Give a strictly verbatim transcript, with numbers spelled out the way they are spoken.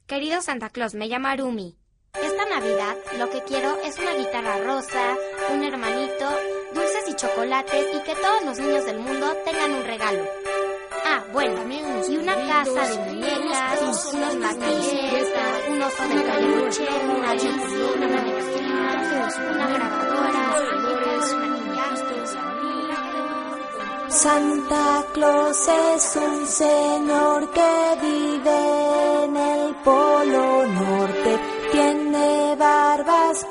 Querido Santa Claus, me llamo Arumi. Esta Navidad lo que quiero es una guitarra rosa, un hermanito, dulces y chocolates y que todos los niños del mundo tengan un regalo. Ah, bueno, y una casa de muñecas, unos maquilletas, un oso de peluche, una bici, una manecillas, una grabadora, muñecas, maquillajes. Santa Claus es un señor que vive en el Polo Norte, tiene barba